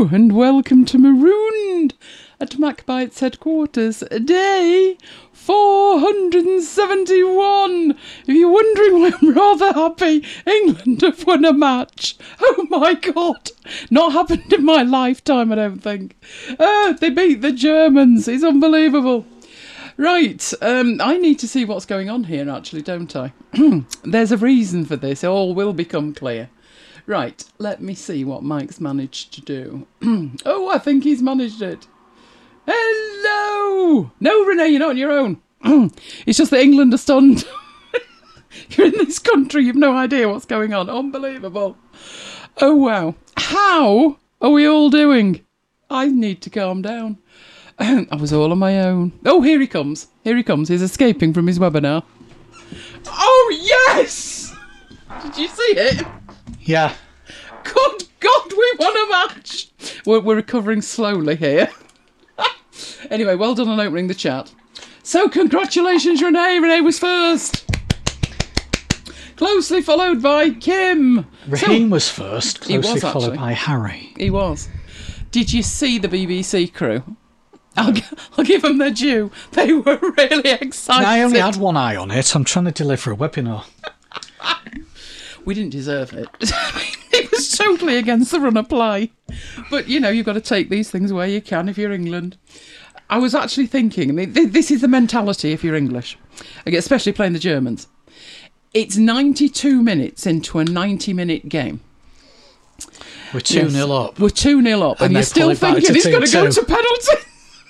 Hello and welcome to Marooned at MacBite's headquarters. Day 471. If you're wondering why I'm rather happy, England have won a match. Oh my God. Not happened in my lifetime, I don't think. They beat the Germans. It's unbelievable. Right, I need to see what's going on here, actually, don't I? There's a reason for this. It all will become clear. Right, let me see what Mike's managed to do. Oh, I think he's managed it. Hello! No, Renee, you're not on your own. It's just that England are stunned. You're in this country, you've no idea what's going on. Unbelievable. Oh, wow. How are we all doing? I need to calm down. I was all on my own. Oh, here he comes. Here he comes. He's escaping from his webinar. Oh, yes! Did you see it? Yeah. Good God, we won a match. We're recovering slowly here. Anyway, well done on opening the chat. So, congratulations, Renee. Renee was first. Closely followed by Kim. Raheem was first, closely was, followed actually. by Harry. He was. Did you see the BBC crew? I'll give them their due. They were really excited. I only had one eye on it. I'm trying to deliver a webinar. We didn't deserve it. It was totally against the run of play. But, you know, you've got to take these things where you can if you're England. I was actually thinking, this is the mentality if you're English, especially playing the Germans. It's 92 minutes into a 90-minute game. We're 2-0 up. We're 2-0 up. And you're still thinking it's going to go to penalty.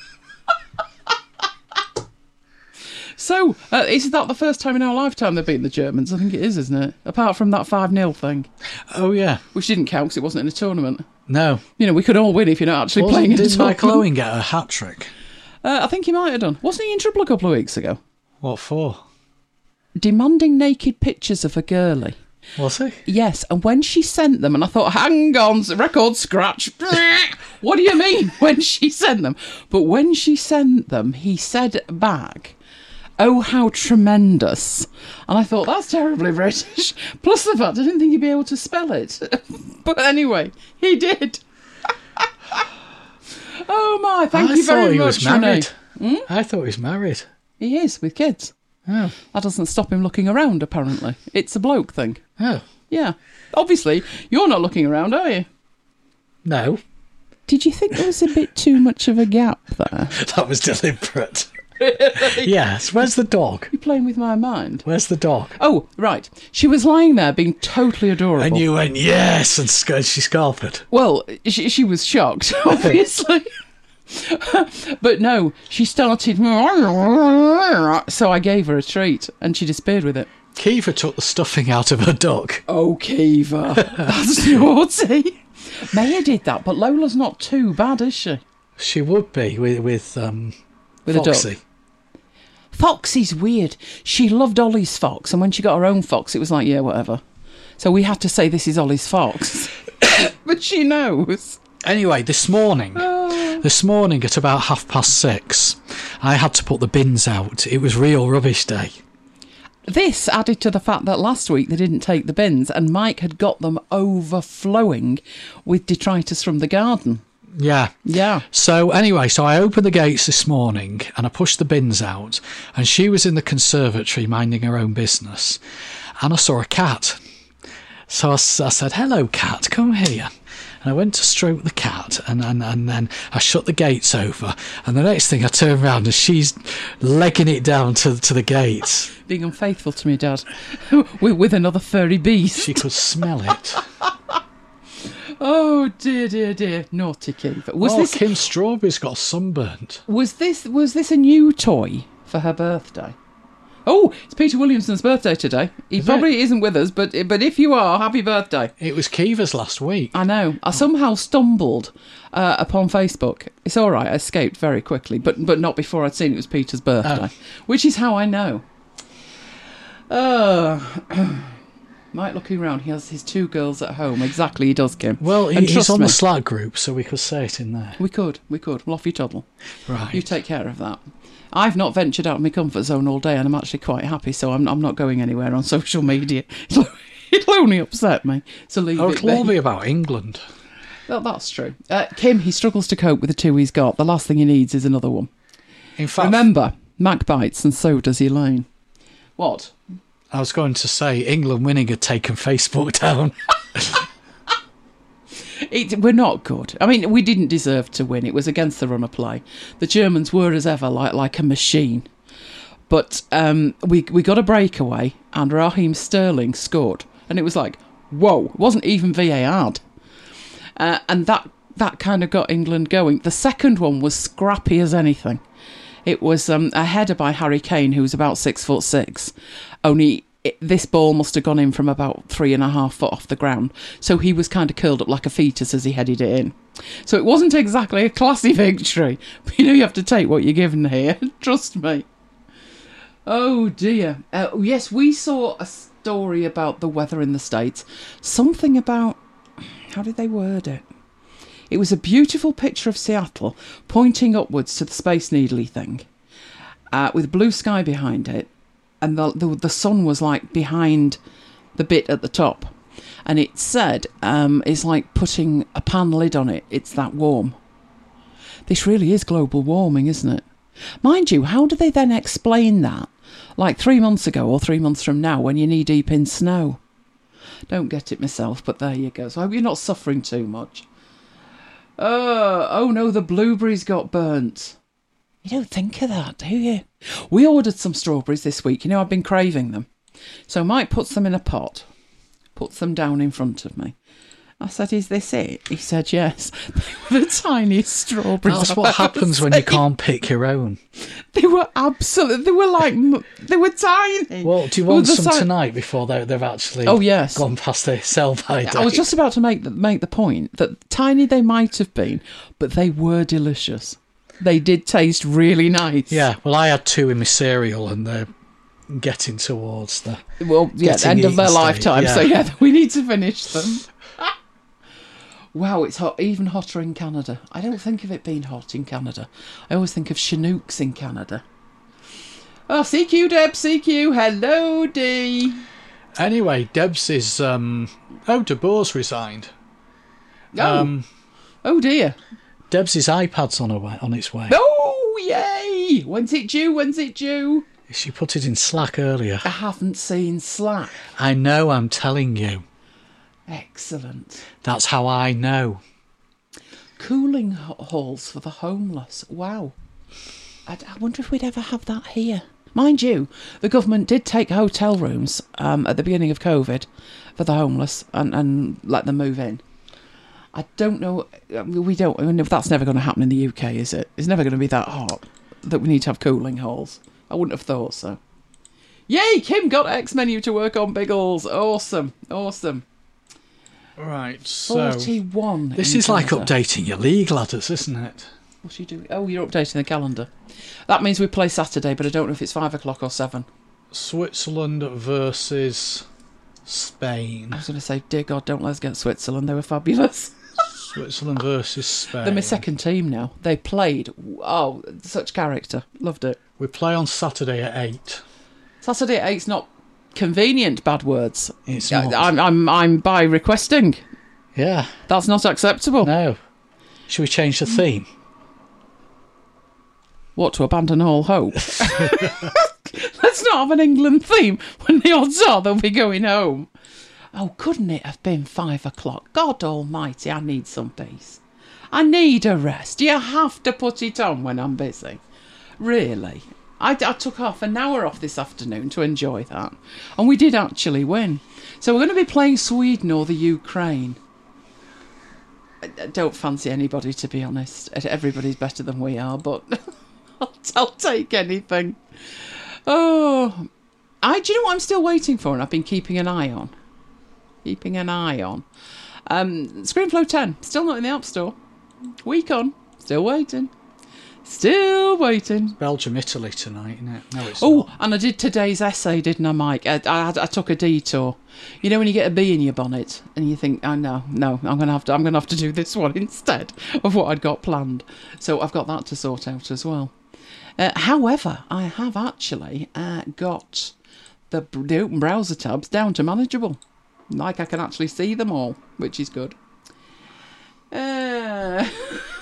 So, is that the first time in our lifetime they've beaten the Germans? I think it is, isn't it? Apart from that 5-0 thing. Oh, yeah. Which didn't count because it wasn't in a tournament. No. You know, we could all win if you're not actually playing in a tournament. Did Michael Owen get a hat-trick? I think he might have done. Wasn't he in trouble a couple of weeks ago? What for? Demanding naked pictures of a girlie. Was he? Yes, and when she sent them, and I thought, hang on, record scratch. What do you mean when she sent them? But when she sent them, he said back, oh, how tremendous. And I thought, that's terribly British. Plus the fact I didn't think he'd be able to spell it. But anyway, he did. Oh, my, thank you very much, Renee. I thought he was married. He is, with kids. Oh. That doesn't stop him looking around, apparently. It's a bloke thing. Oh. Yeah. Obviously, you're not looking around, are you? No. Did you think there was a bit too much of a gap there? That was deliberate. Yes. Where's the dog? You're playing with my mind. Where's the dog? Oh, right. She was lying there being totally adorable. And you went, yes, and she scarpered. Well, she was shocked, obviously. But no, she started... So I gave her a treat, and she disappeared with it. Kiva took the stuffing out of her duck. Oh, Kiva. That's naughty. Maya did that, but Lola's not too bad, is she? She would be with Foxy. a duck. Foxy's weird. She loved Ollie's fox, and when she got her own fox, it was like, yeah, whatever. So we had to say this is Ollie's fox. But she knows. Anyway, this morning at about 6:30, I had to put the bins out. It was real rubbish day. This added to the fact that last week they didn't take the bins, and Mike had got them overflowing with detritus from the garden. Yeah. Yeah. So anyway, I opened the gates this morning and I pushed the bins out, and she was in the conservatory minding her own business, and I saw a cat. So I said, hello, cat, come here. And I went to stroke the cat, and then I shut the gates over, and the next thing I turned around and she's legging it down to the gates. Being unfaithful to me, Dad, with another furry beast. She could smell it. Oh dear, dear, dear, naughty Kiva. Kim Strawberry's got sunburnt. Was this a new toy for her birthday? Oh, it's Peter Williamson's birthday today. He probably isn't with us, but if you are, happy birthday. It was Kiva's last week. I know. I somehow stumbled upon Facebook. It's all right. I escaped very quickly, but not before I'd seen it was Peter's birthday, which is how I know. Mike looking around, he has his two girls at home. Exactly, he does, Kim. Well, he's on the Slack group, so we could say it in there. We could. Lofty toddle. Right. You take care of that. I've not ventured out of my comfort zone all day, and I'm actually quite happy, so I'm not going anywhere on social media. It'll only upset me, so leave it. It'll all be about England. Well, that's true. Kim, he struggles to cope with the two he's got. The last thing he needs is another one. In fact, remember, Mac bites and so does Elaine. What? I was going to say England winning had taken Facebook down. We're not good. I mean, we didn't deserve to win. It was against the run of play. The Germans were, as ever, like a machine. But we got a breakaway and Raheem Sterling scored. And it was like, whoa, it wasn't even VAR. And that kind of got England going. The second one was scrappy as anything. It was a header by Harry Kane, who was about 6'6". Only this ball must have gone in from about 3.5 foot off the ground. So he was kind of curled up like a fetus as he headed it in. So it wasn't exactly a classy victory. But you have to take what you're given here. Trust me. Oh dear. Yes, we saw a story about the weather in the States. Something about... How did they word it? It was a beautiful picture of Seattle pointing upwards to the Space Needle thing with blue sky behind it. And the sun was like behind the bit at the top. And it said, it's like putting a pan lid on it. It's that warm. This really is global warming, isn't it? Mind you, how do they then explain that? Like 3 months ago or 3 months from now when you're knee deep in snow. Don't get it myself, but there you go. So I hope you're not suffering too much. Oh no, the blueberries got burnt. You don't think of that, do you? We ordered some strawberries this week. You know, I've been craving them. So Mike puts them in a pot, puts them down in front of me. I said, is this it? He said, yes. They were the tiniest strawberries. That's what happens when you can't pick your own. They were they were tiny. Well, do you want some tonight before they've actually gone past their sell-by date? I was just about to make the point that tiny they might have been, but they were delicious. They did taste really nice. Yeah, well, I had 2 in my cereal and they're getting towards the end of their lifetime. Yeah. So, yeah, we need to finish them. Wow, it's hot, even hotter in Canada. I don't think of it being hot in Canada. I always think of Chinooks in Canada. Oh, CQ, Deb, CQ. Hello, D. Anyway, Deb's is... De Boer's resigned. Oh, dear. Deb's iPad's on its way. Oh, yay! When's it due? She put it in Slack earlier. I haven't seen Slack. I know, I'm telling you. Excellent. That's how I know. Cooling halls for the homeless. Wow. I wonder if we'd ever have that here. Mind you, the government did take hotel rooms at the beginning of COVID for the homeless and let them move in. I don't know. That's never going to happen in the UK, is it? It's never going to be that hot that we need to have cooling halls. I wouldn't have thought so. Yay! Kim got X Menu to work on Biggles. Awesome. Right, so 41. This is like updating your league ladders, isn't it? What's you doing? Oh, you're updating the calendar. That means we play Saturday, but I don't know if it's 5 o'clock or 7. Switzerland versus Spain. I was going to say, dear God, don't let us get Switzerland. They were fabulous. Switzerland versus Spain. They're my second team now. They played. Oh, such character. Loved it. We play on Saturday at 8. Saturday at 8's not convenient, bad words. It's not. I'm by requesting. Yeah. That's not acceptable. No. Should we change the theme? What, to abandon all hope? Let's not have an England theme when the odds are they'll be going home. Oh, couldn't it have been 5 o'clock? God almighty, I need some peace. I need a rest. You have to put it on when I'm busy. Really. I took half an hour off this afternoon to enjoy that. And we did actually win. So we're going to be playing Sweden or the Ukraine. I don't fancy anybody, to be honest. Everybody's better than we are, but I'll take anything. Oh, do you know what I'm still waiting for and I've been keeping an eye on? Screenflow 10, still not in the App Store. Week on, still waiting. Belgium, Italy tonight, isn't it? No, it's not. Oh, and I did today's essay, didn't I, Mike? I took a detour. You know when you get a bee in your bonnet and you think, oh no, I'm gonna have to do this one instead of what I'd got planned. So I've got that to sort out as well. However, I have actually got the open browser tabs down to manageable. Like I can actually see them all, which is good. Uh,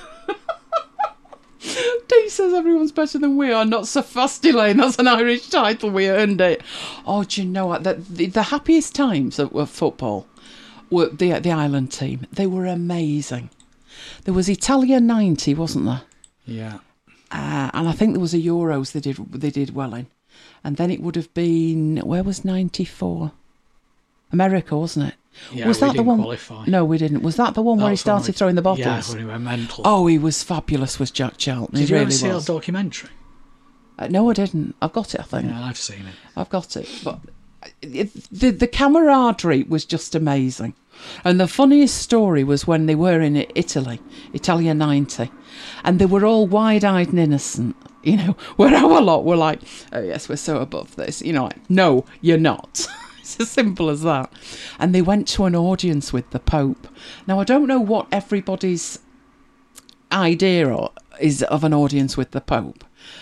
Dee says everyone's better than we are. Not so fast, Elaine. That's an Irish title. We earned it. Oh, do you know what? The happiest times of football were the Ireland team. They were amazing. There was Italia 90, wasn't there? Yeah. And I think there was a Euros they did well in. And then it would have been, where was 94? America, wasn't it? Yeah, was that the one? Qualify. No, we didn't. Was that the one where he started throwing the bottles? Yeah, when he went mental. Oh, he was fabulous, was Jack Charlton. Did he you really ever see was. that documentary? No, I didn't. I've got it, I think. Yeah, I've seen it. I've got it. But the camaraderie was just amazing. And the funniest story was when they were in Italy, Italia 90, and they were all wide-eyed and innocent, you know, where our lot were like, oh yes, we're so above this. You know, like, no, you're not. It's as simple as that. And they went to an audience with the Pope. Now, I don't know what everybody's idea is of an audience with the Pope,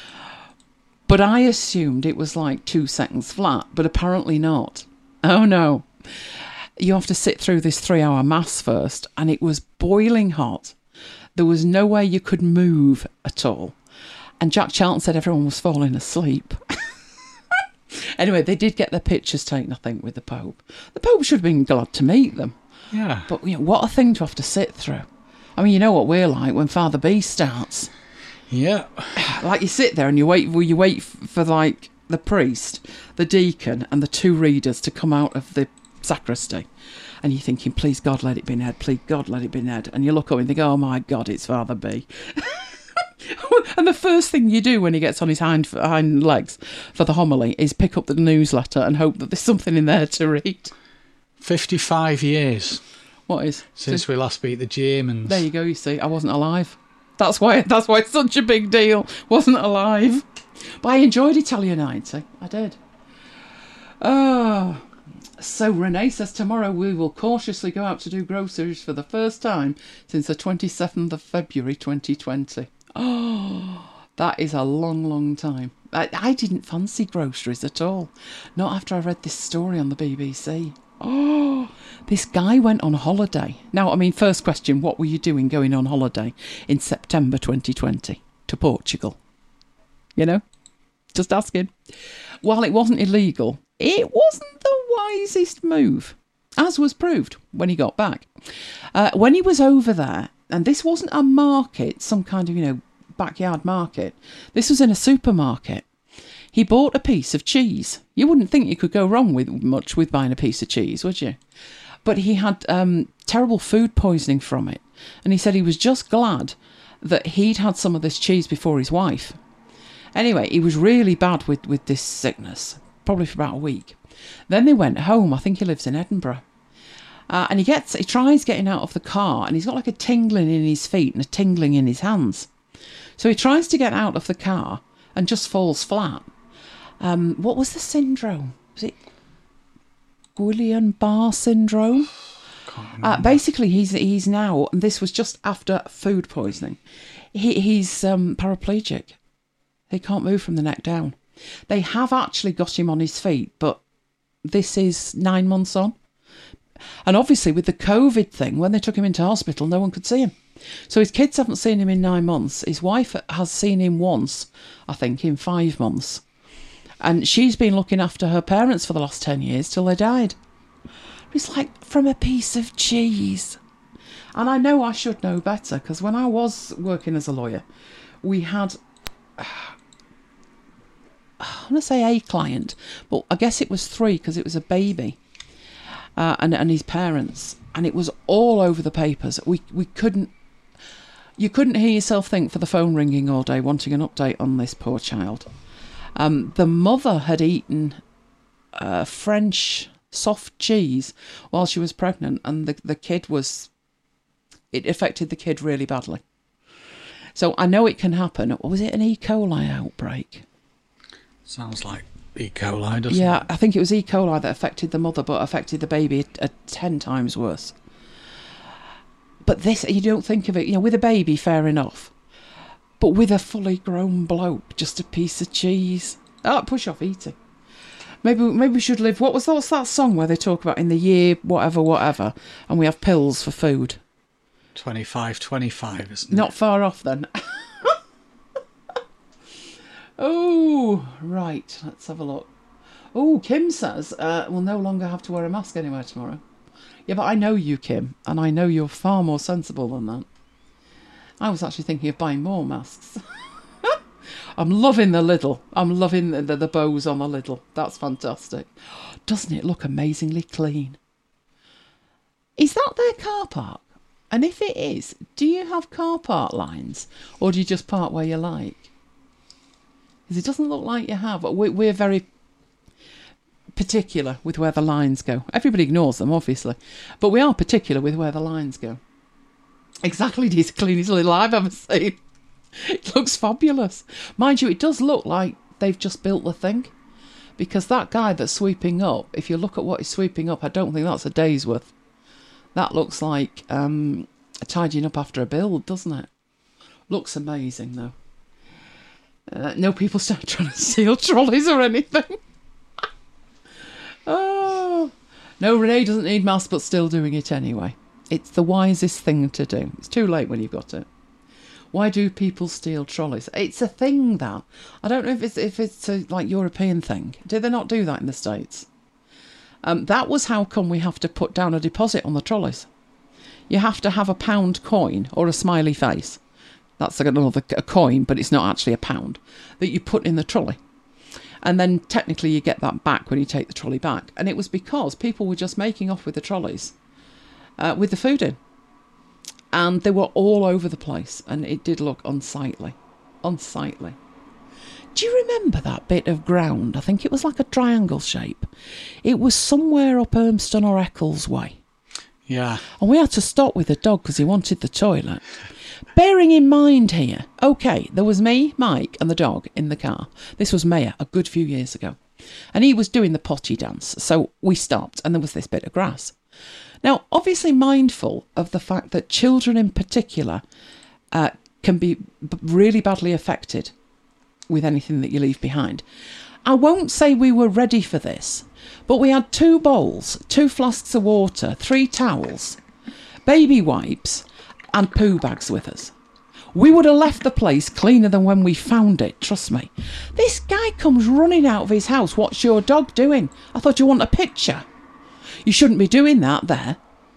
but I assumed it was like 2 seconds flat, but apparently not. Oh no. You have to sit through this 3-hour mass first, and it was boiling hot. There was no way you could move at all. And Jack Charlton said everyone was falling asleep. Anyway, they did get their pictures taken, I think, with the Pope. The Pope should have been glad to meet them. Yeah. But you know, what a thing to have to sit through. I mean, you know what we're like when Father B starts. Yeah. Like, you sit there and you wait for like the priest, the deacon, and the 2 readers to come out of the sacristy, and you're thinking, please God, let it be Ned, please God, let it be Ned, and you look up and think, oh my God, it's Father B. And the first thing you do when he gets on his hind legs for the homily is pick up the newsletter and hope that there's something in there to read. 55 years. What is? Since we last beat the Germans. There you go, you see, I wasn't alive. That's why it's such a big deal. Wasn't alive. But I enjoyed Italia 90. I did. Oh. So Renee says tomorrow we will cautiously go out to do groceries for the first time since the 27th of February 2020. Oh, that is a long, long time. I didn't fancy groceries at all. Not after I read this story on the BBC. Oh, this guy went on holiday. Now, I mean, first question, what were you doing going on holiday in September 2020 to Portugal? You know, just asking. While it wasn't illegal, it wasn't the wisest move, as was proved when he got back. When he was over there, and this wasn't a market, some kind of, you know, backyard market. This was in a supermarket. He bought a piece of cheese. You wouldn't think you could go wrong with much with buying a piece of cheese, would you? But he had terrible food poisoning from it. And he said he was just glad that he'd had some of this cheese before his wife. Anyway, he was really bad with this sickness, probably for about a week. Then they went home. I think he lives in Edinburgh. And he tries getting out of the car, and he's got like a tingling in his feet and a tingling in his hands. So he tries to get out of the car and just falls flat. What was the syndrome? Was it Guillain-Barré syndrome? Basically, he's now, and this was just after food poisoning, he's paraplegic. He can't move from the neck down. They have actually got him on his feet, but this is 9 months on. And obviously with the COVID thing, when they took him into hospital, no one could see him. So his kids haven't seen him in 9 months. His wife has seen him once, I think, in 5 months. And she's been looking after her parents for the last 10 years till they died. It's like from a piece of cheese. And I know I should know better, because when I was working as a lawyer, we had, I want to say a client, but I guess it was 3 because it was a baby and his parents. And it was all over the papers. You couldn't hear yourself think for the phone ringing all day wanting an update on this poor child. The mother had eaten French soft cheese while she was pregnant, and the kid it affected the kid really badly. So I know it can happen. Was it an E. coli outbreak? Sounds like E. coli, doesn't it? Yeah, I think it was E. coli that affected the mother, but affected the baby 10 times worse. But this, you don't think of it, you know, with a baby, fair enough. But with a fully grown bloke, just a piece of cheese. Push off eating. Maybe we should live. What's that song where they talk about in the year whatever, and we have pills for food? 25, isn't it? Not far off then. Oh, right. Let's have a look. Oh, Kim says we'll no longer have to wear a mask anywhere tomorrow. Yeah, but I know you, Kim, and I know you're far more sensible than that. I was actually thinking of buying more masks. I'm loving the Lidl. I'm loving the bows on the Lidl. That's fantastic. Doesn't it look amazingly clean? Is that their car park? And if it is, do you have car park lines? Or do you just park where you like? Because it doesn't look like you have. We're very particular with where the lines go. Everybody ignores them, obviously. But we are particular with where the lines go. Exactly the cleanest Lidl I've ever seen. It looks fabulous. Mind you, it does look like they've just built the thing. Because that guy that's sweeping up, if you look at what he's sweeping up, I don't think that's a day's worth. That looks like tidying up after a build, doesn't it? Looks amazing, though. No people start trying to steal trolleys or anything. Oh. No, Renee doesn't need masks, but still doing it anyway. It's the wisest thing to do. It's too late when you've got it. Why do people steal trolleys? It's a thing, that. I don't know if it's a like European thing. Do they not do that in the States? That was how come we have to put down a deposit on the trolleys. You have to have a pound coin or a smiley face. That's like a coin, but it's not actually a pound, that you put in the trolley. And then technically you get that back when you take the trolley back. And it was because people were just making off with the trolleys, with the food in. And they were all over the place. And it did look unsightly. Unsightly. Do you remember that bit of ground? I think it was like a triangle shape. It was somewhere up Urmston or Eccles way. Yeah. And we had to stop with the dog because he wanted the toilet. Bearing in mind here, okay, there was me, Mike and the dog in the car. This was Maya a good few years ago. And he was doing the potty dance. So we stopped and there was this bit of grass. Now, obviously mindful of the fact that children in particular can be really badly affected with anything that you leave behind. I won't say we were ready for this, but we had 2 bowls, 2 flasks of water, 3 towels, baby wipes and poo bags with us. We would have left the place cleaner than when we found it, trust me. This guy comes running out of his house. What's your dog doing? I thought you want a picture. You shouldn't be doing that there.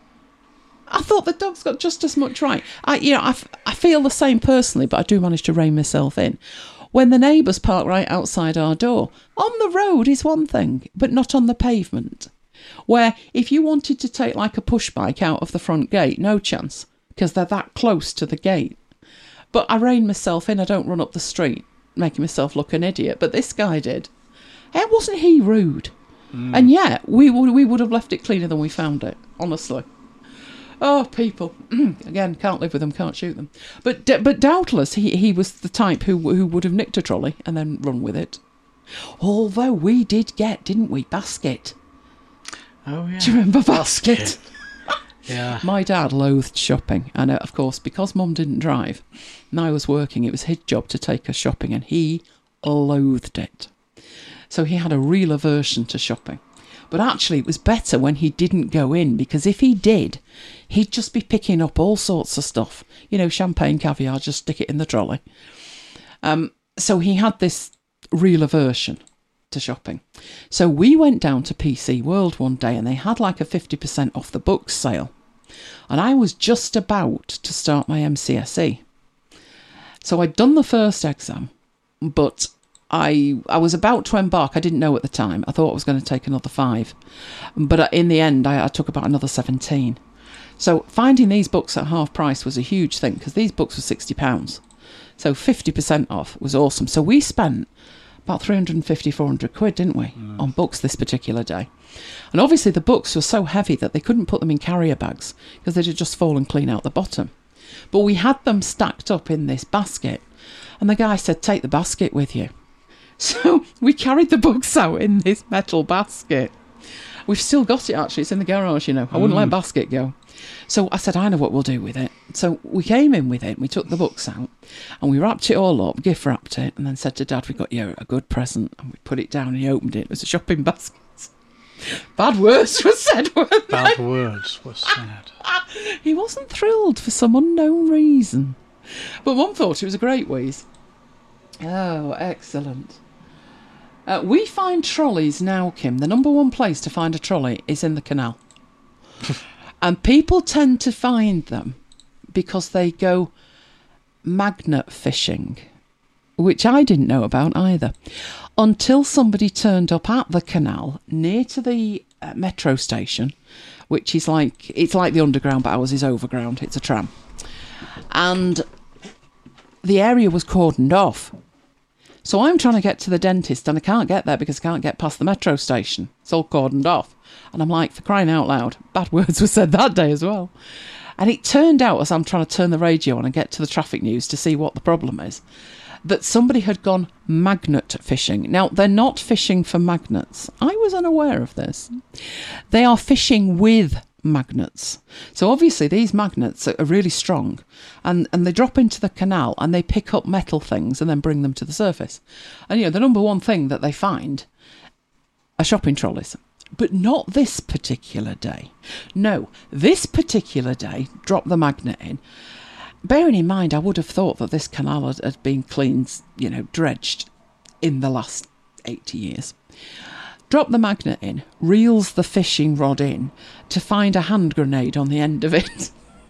I thought the dog's got just as much right. I feel the same personally, but I do manage to rein myself in. When the neighbours park right outside our door, on the road is one thing, but not on the pavement. Where if you wanted to take like a push bike out of the front gate, no chance, because they're that close to the gate. But I rein myself in, I don't run up the street, making myself look an idiot. But this guy did. Hey, wasn't he rude? And yet, we would have left it cleaner than we found it, honestly. Oh, people. Again, can't live with them, can't shoot them. But doubtless, he was the type who would have nicked a trolley and then run with it. Although we did get, didn't we, Basket? Oh, yeah. Do you remember Basket? Yeah. My dad loathed shopping. And of course, because Mum didn't drive and I was working, it was his job to take us shopping and he loathed it. So he had a real aversion to shopping. But actually, it was better when he didn't go in, because if he did, he'd just be picking up all sorts of stuff. You know, champagne, caviar, just stick it in the trolley. So he had this real aversion to shopping. So we went down to PC World one day and they had like a 50% off the books sale. And I was just about to start my MCSE. So I'd done the first exam, but I was about to embark. I didn't know at the time. I thought I was going to take another 5. But in the end, I took about another 17. So finding these books at half price was a huge thing, because these books were £60. So 50% off was awesome. So we spent about 350, 400 quid, didn't we, on books this particular day. And obviously the books were so heavy that they couldn't put them in carrier bags, because they'd have just fallen clean out the bottom. But we had them stacked up in this basket. And the guy said, take the basket with you. So we carried the books out in this metal basket. We've still got it, actually. It's in the garage, you know. I wouldn't let basket go. So I said, I know what we'll do with it. So we came in with it. We took the books out and we wrapped it all up, gift wrapped it, and then said to Dad, we got you a good present. And we put it down and he opened it. It was a shopping basket. Bad words were said, weren't they? Bad words were said. He wasn't thrilled for some unknown reason. But Mum thought it was a great wheeze. Oh, excellent. We find trolleys now, Kim. The number one place to find a trolley is in the canal. And people tend to find them because they go magnet fishing, which I didn't know about either, until somebody turned up at the canal near to the metro station, which is it's like the underground, but ours is overground. It's a tram. And the area was cordoned off. So I'm trying to get to the dentist and I can't get there because I can't get past the metro station. It's all cordoned off. And I'm like, for crying out loud, bad words were said that day as well. And it turned out, as I'm trying to turn the radio on and get to the traffic news to see what the problem is, that somebody had gone magnet fishing. Now, they're not fishing for magnets. I was unaware of this. They are fishing with magnets. So obviously these magnets are really strong and they drop into the canal and they pick up metal things and then bring them to the surface. And, the number one thing that they find are shopping trolleys. But not this particular day. No, this particular day, drop the magnet in. Bearing in mind, I would have thought that this canal had been cleaned, dredged in the last 80 years. Drop the magnet in, reels the fishing rod in to find a hand grenade on the end of it.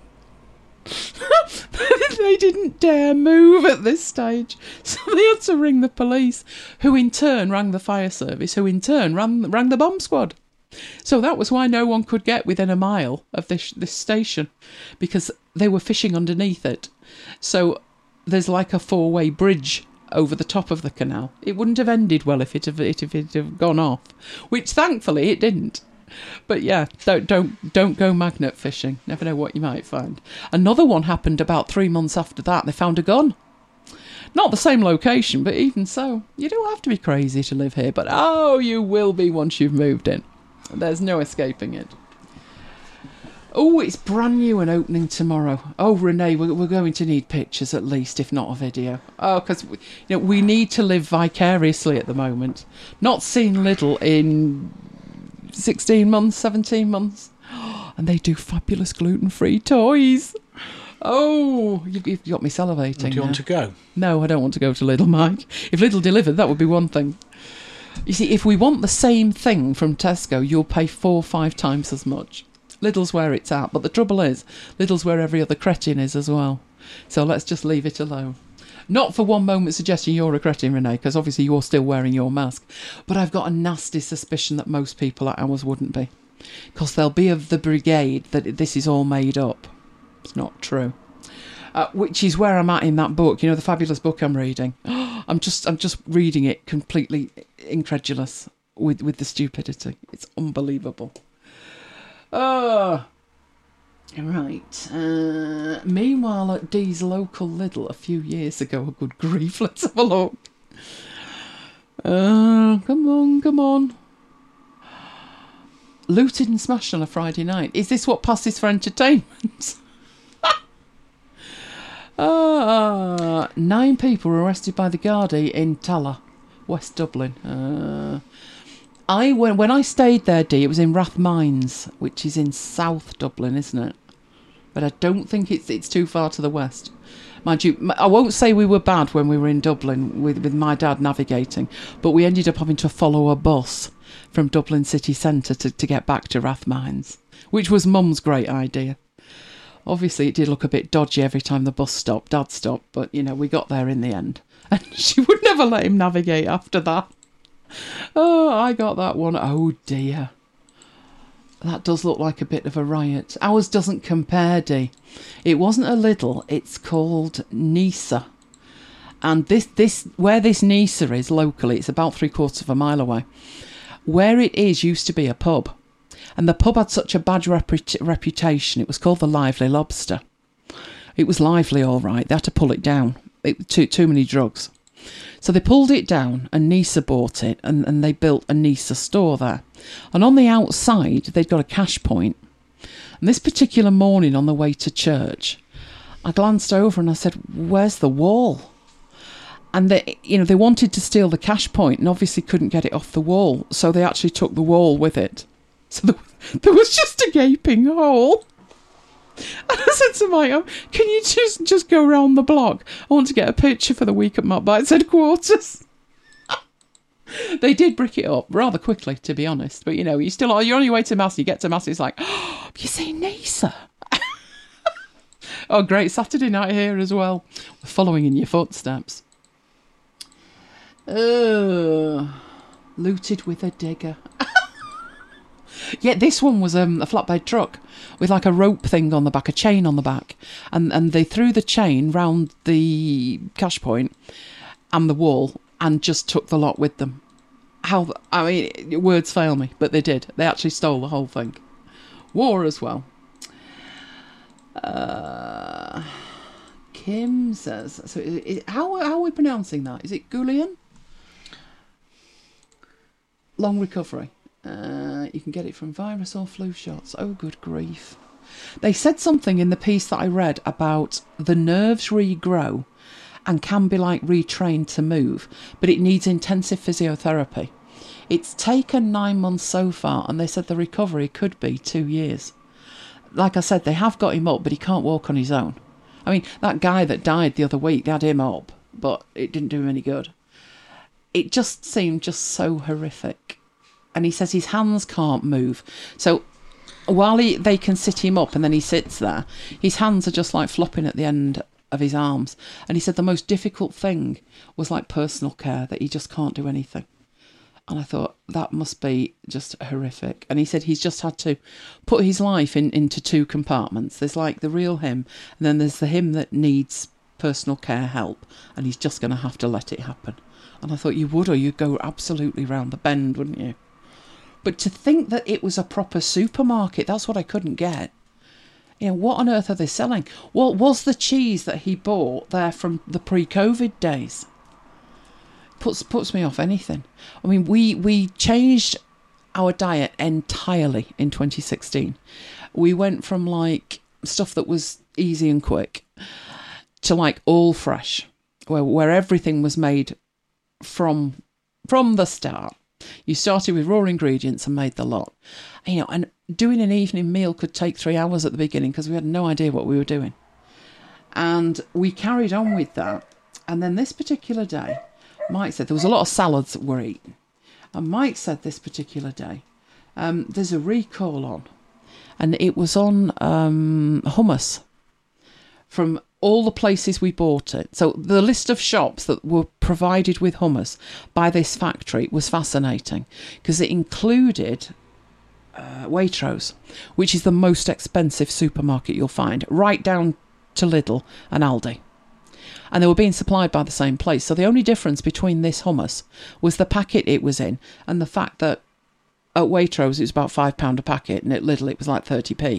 They didn't dare move at this stage. So they had to ring the police, who in turn rang the fire service, who in turn rang the bomb squad. So that was why no one could get within a mile of this station, because they were fishing underneath it. So there's like a four-way bridge over the top of the canal. It wouldn't have ended well if it had gone off, which thankfully it didn't. But yeah, don't go magnet fishing. Never know what you might find. Another one happened about 3 months after that. They found a gun. Not the same location, but even so, you don't have to be crazy to live here. But you will be once you've moved in. There's no escaping it. Oh, it's brand new and opening tomorrow. Oh, Renee, we're going to need pictures at least, if not a video. Oh, because we need to live vicariously at the moment. Not seen Lidl in 16 months, 17 months. And they do fabulous gluten-free toys. Oh, you've got me salivating. Do you want to go? No, I don't want to go to Lidl, Mike. If Lidl delivered, that would be one thing. You see, if we want the same thing from Tesco, you'll pay 4 or 5 times as much. Lidl's where it's at, but the trouble is, Lidl's where every other cretin is as well. So let's just leave it alone. Not for one moment suggesting you're a cretin, Renee, because obviously you're still wearing your mask. But I've got a nasty suspicion that most people at ours wouldn't be. Because they'll be of the brigade that this is all made up. It's not true. Which is where I'm at in that book, the fabulous book I'm reading. I'm just reading it completely incredulous with the stupidity. It's unbelievable. Right. Meanwhile, at Dee's local Lidl a few years ago, good grief, let's have a look. Come on. Looted and smashed on a Friday night. Is this what passes for entertainment? 9 people were arrested by the Gardaí in Tala, West Dublin. When I stayed there, Dee, it was in Rathmines, which is in South Dublin, isn't it? But I don't think it's too far to the west. Mind you, I won't say we were bad when we were in Dublin with my dad navigating, but we ended up having to follow a bus from Dublin city centre to get back to Rathmines, which was Mum's great idea. Obviously, it did look a bit dodgy every time the bus stopped. Dad stopped, but, we got there in the end. And she would never let him navigate after that. Oh, I got that one. Oh, dear. That does look like a bit of a riot. Ours doesn't compare, Dee. It wasn't a Lidl. It's called Nisa. And this where this Nisa is locally, it's about 3/4 of a mile away. Where it is used to be a pub. And the pub had such a bad reputation. It was called the Lively Lobster. It was lively, all right. They had to pull it down. Too many drugs. So they pulled it down and Nisa bought it and they built a Nisa store there. And on the outside, they'd got a cash point. And this particular morning on the way to church, I glanced over and I said, where's the wall? And they wanted to steal the cash point and obviously couldn't get it off the wall. So they actually took the wall with it. So there was just a gaping hole. And I said to Mike, can you just go around the block? I want to get a picture for the week at Mark Bites headquarters. They did brick it up rather quickly, to be honest. But, you're on your way to Massey. You get to Massey, it's like, oh, have you seen Nisa? Oh, great. Saturday night here as well. We're following in your footsteps. Looted with a digger. Yeah, this one was a flatbed truck with like a rope thing on the back, a chain on the back. And they threw the chain round the cash point and the wall and just took the lot with them. Words fail me, but they did. They actually stole the whole thing. War as well. Kim says, so how are we pronouncing that? Is it Goulian? Long recovery. You can get it from virus or flu shots. Oh, good grief. They said something in the piece that I read about the nerves regrow and can be like retrained to move, but it needs intensive physiotherapy. It's taken 9 months so far, and they said the recovery could be 2 years. Like I said, they have got him up, but he can't walk on his own. I mean, that guy that died the other week, they had him up, but it didn't do him any good. It just seemed just so horrific. And he says his hands can't move. So while they can sit him up and then he sits there, his hands are just like flopping at the end of his arms. And he said the most difficult thing was like personal care, that he just can't do anything. And I thought, that must be just horrific. And he said he's just had to put his life into 2 compartments. There's like the real him, and then there's the him that needs personal care help, and he's just going to have to let it happen. And I thought, you would, or you'd go absolutely round the bend, wouldn't you? But to think that it was a proper supermarket, that's what I couldn't get. What on earth are they selling? Well, was the cheese that he bought there from the pre-COVID days? Puts me off anything. I mean, we changed our diet entirely in 2016. We went from like stuff that was easy and quick to like all fresh, where everything was made from the start. You started with raw ingredients and made the lot. And doing an evening meal could take 3 hours at the beginning because we had no idea what we were doing. And we carried on with that. And then this particular day, Mike said there was a lot of salads that were eaten. And Mike said this particular day, there's a recall on. And it was on hummus from all the places we bought it. So the list of shops that were provided with hummus by this factory was fascinating because it included Waitrose, which is the most expensive supermarket you'll find, right down to Lidl and Aldi. And they were being supplied by the same place. So the only difference between this hummus was the packet it was in and the fact that at Waitrose it was about £5 a packet and at Lidl it was like 30p.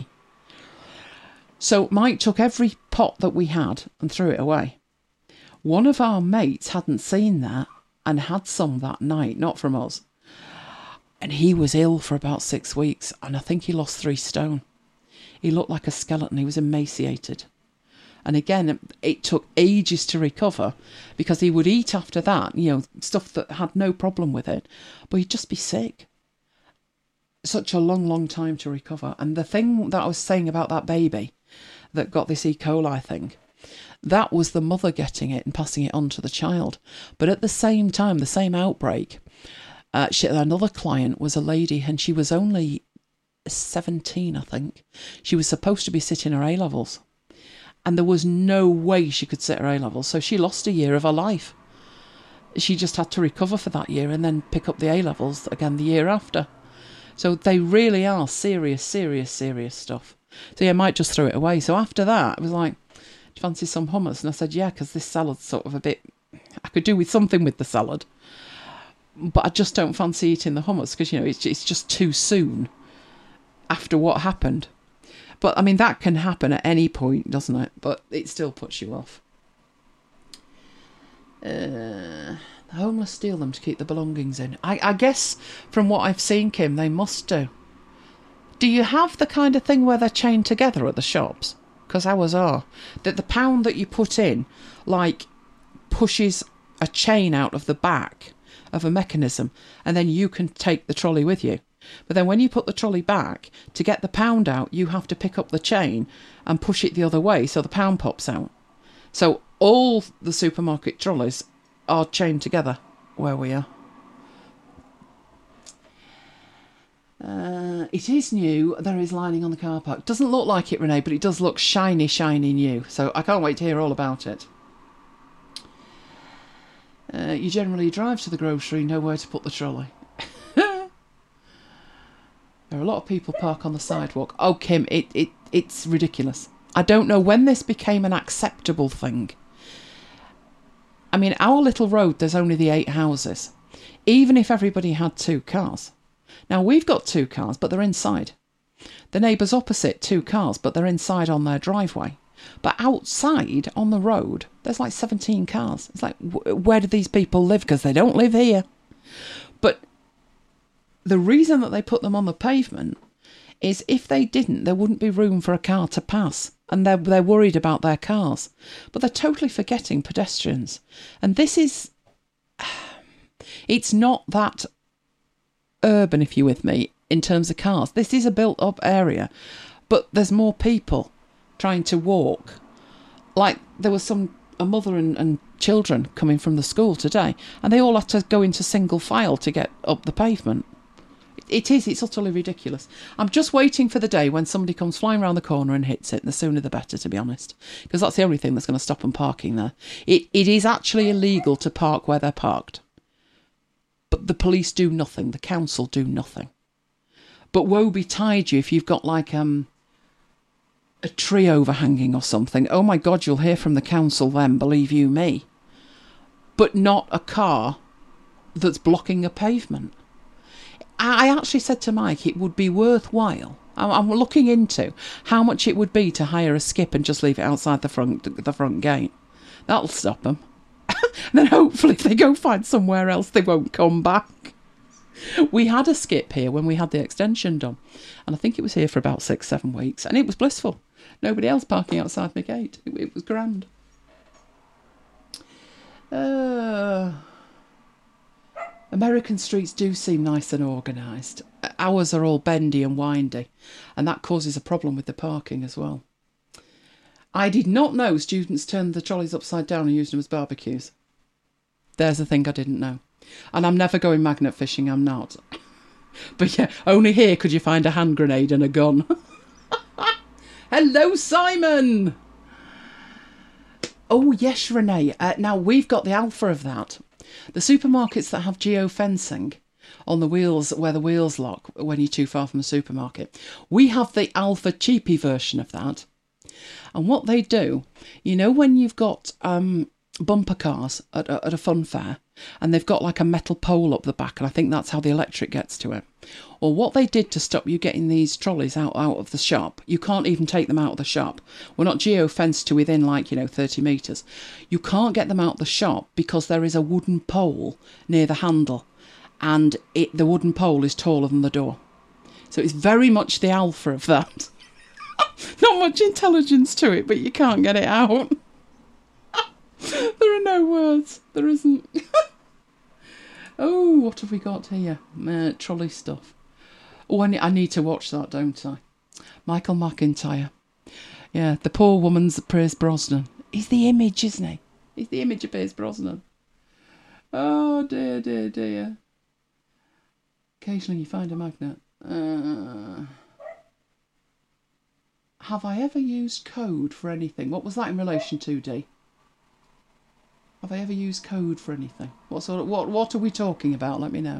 So Mike took every pot that we had and threw it away. One of our mates hadn't seen that and had some that night, not from us. And he was ill for about 6 weeks and I think he lost 3 stone. He looked like a skeleton. He was emaciated. And again, it took ages to recover because he would eat after that, stuff that had no problem with it, but he'd just be sick. Such a long, long time to recover. And the thing that I was saying about that baby that got this E. coli thing, that was the mother getting it and passing it on to the child. But at the same time, the same outbreak, another client was a lady and she was only 17, I think. She was supposed to be sitting her A-levels. And there was no way she could sit her A-levels. So she lost a year of her life. She just had to recover for that year and then pick up the A-levels again the year after. So they really are serious, serious, serious stuff. So yeah, I might just throw it away. So after that, it was like, do you fancy some hummus? And I said, yeah, because this salad's sort of a bit, I could do with something with the salad. But I just don't fancy eating the hummus because, it's just too soon after what happened. But, I mean, that can happen at any point, doesn't it? But it still puts you off. The homeless steal them to keep the belongings in. I guess, from what I've seen, Kim, they must do. Do you have the kind of thing where they're chained together at the shops? Because ours are. That the pound that you put in, pushes a chain out of the back of a mechanism, and then you can take the trolley with you. But then when you put the trolley back, to get the pound out, you have to pick up the chain and push it the other way so the pound pops out. So all the supermarket trolleys are chained together where we are. It is new. There is lining on the car park. Doesn't look like it, Renee, but it does look shiny, shiny new. So I can't wait to hear all about it. You generally drive to the grocery, know where to put the trolley. There are a lot of people park on the sidewalk. Oh, Kim, it's ridiculous. I don't know when this became an acceptable thing. I mean, our little road, there's only the 8 houses. Even if everybody had 2 cars. Now, we've got 2 cars, but they're inside. The neighbours opposite, 2 cars, but they're inside on their driveway. But outside, on the road, there's like 17 cars. It's like, where do these people live? Because they don't live here. But the reason that they put them on the pavement is if they didn't, there wouldn't be room for a car to pass. And they're worried about their cars. But they're totally forgetting pedestrians. And this is... It's not that urban, if you're with me, in terms of cars. This is a built-up area. But there's more people trying to walk. Like, there was a mother and children coming from the school today, and they all had to go into single file to get up the pavement. It's utterly ridiculous. I'm just waiting for the day when somebody comes flying around the corner and hits it, and the sooner the better, to be honest, because that's the only thing that's going to stop them parking there. It is actually illegal to park where they're parked, but the police do nothing, the council do nothing. But woe betide you if you've got like a tree overhanging or something. Oh my God, you'll hear from the council then, believe you me. But not a car that's blocking a pavement. I actually said to Mike it would be worthwhile. I'm looking into how much it would be to hire a skip and just leave it outside the front gate. That'll stop them. Then hopefully if they go find somewhere else, they won't come back. We had a skip here when we had the extension done, and I think it was here for about 6-7 weeks, and it was blissful. Nobody else parking outside the gate. It was grand. American streets do seem nice and organised. Ours are all bendy and windy, and that causes a problem with the parking as well. I did not know students turned the trolleys upside down and used them as barbecues. There's a thing I didn't know. And I'm never going magnet fishing, I'm not. But yeah, only here could you find a hand grenade and a gun. Hello, Simon! Oh, yes, Renee. Now, we've got the alpha of that. The supermarkets that have geofencing on the wheels, where the wheels lock when you're too far from the supermarket, we have the alpha cheapy version of that. And what they do, you know, when you've got bumper cars at a fun fair, and they've got like a metal pole up the back, and I think that's how the electric gets to it. Or what they did to stop you getting these trolleys out of the shop, you can't even take them out of the shop. We're not geo-fenced to within 30 metres. You can't get them out of the shop because there is a wooden pole near the handle, and the wooden pole is taller than the door. So it's very much the alpha of that. Not much intelligence to it, but you can't get it out. There are no words. There isn't. Oh, what have we got here? Trolley stuff. Oh, I need to watch that, don't I? Michael McIntyre. Yeah, the poor woman's Pierce Brosnan. He's the image, isn't he? He's the image of Pierce Brosnan. Oh, dear, dear, dear. Occasionally you find a magnet. Have I ever used code for anything? What was that in relation to, Dee? Have I ever used code for anything? What are we talking about? Let me know.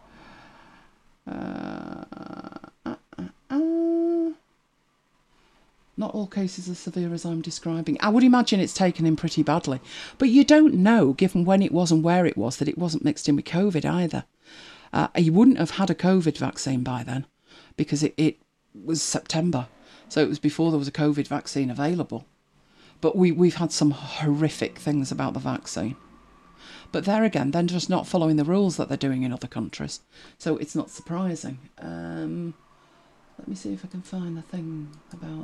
Not all cases are severe as I'm describing. I would imagine it's taken him pretty badly. But you don't know, given when it was and where it was, that it wasn't mixed in with COVID either. He wouldn't have had a COVID vaccine by then, because it was September. So it was before there was a COVID vaccine available. But we've had some horrific things about the vaccine. But there again, they're just not following the rules that they're doing in other countries. So it's not surprising. Let me see if I can find the thing about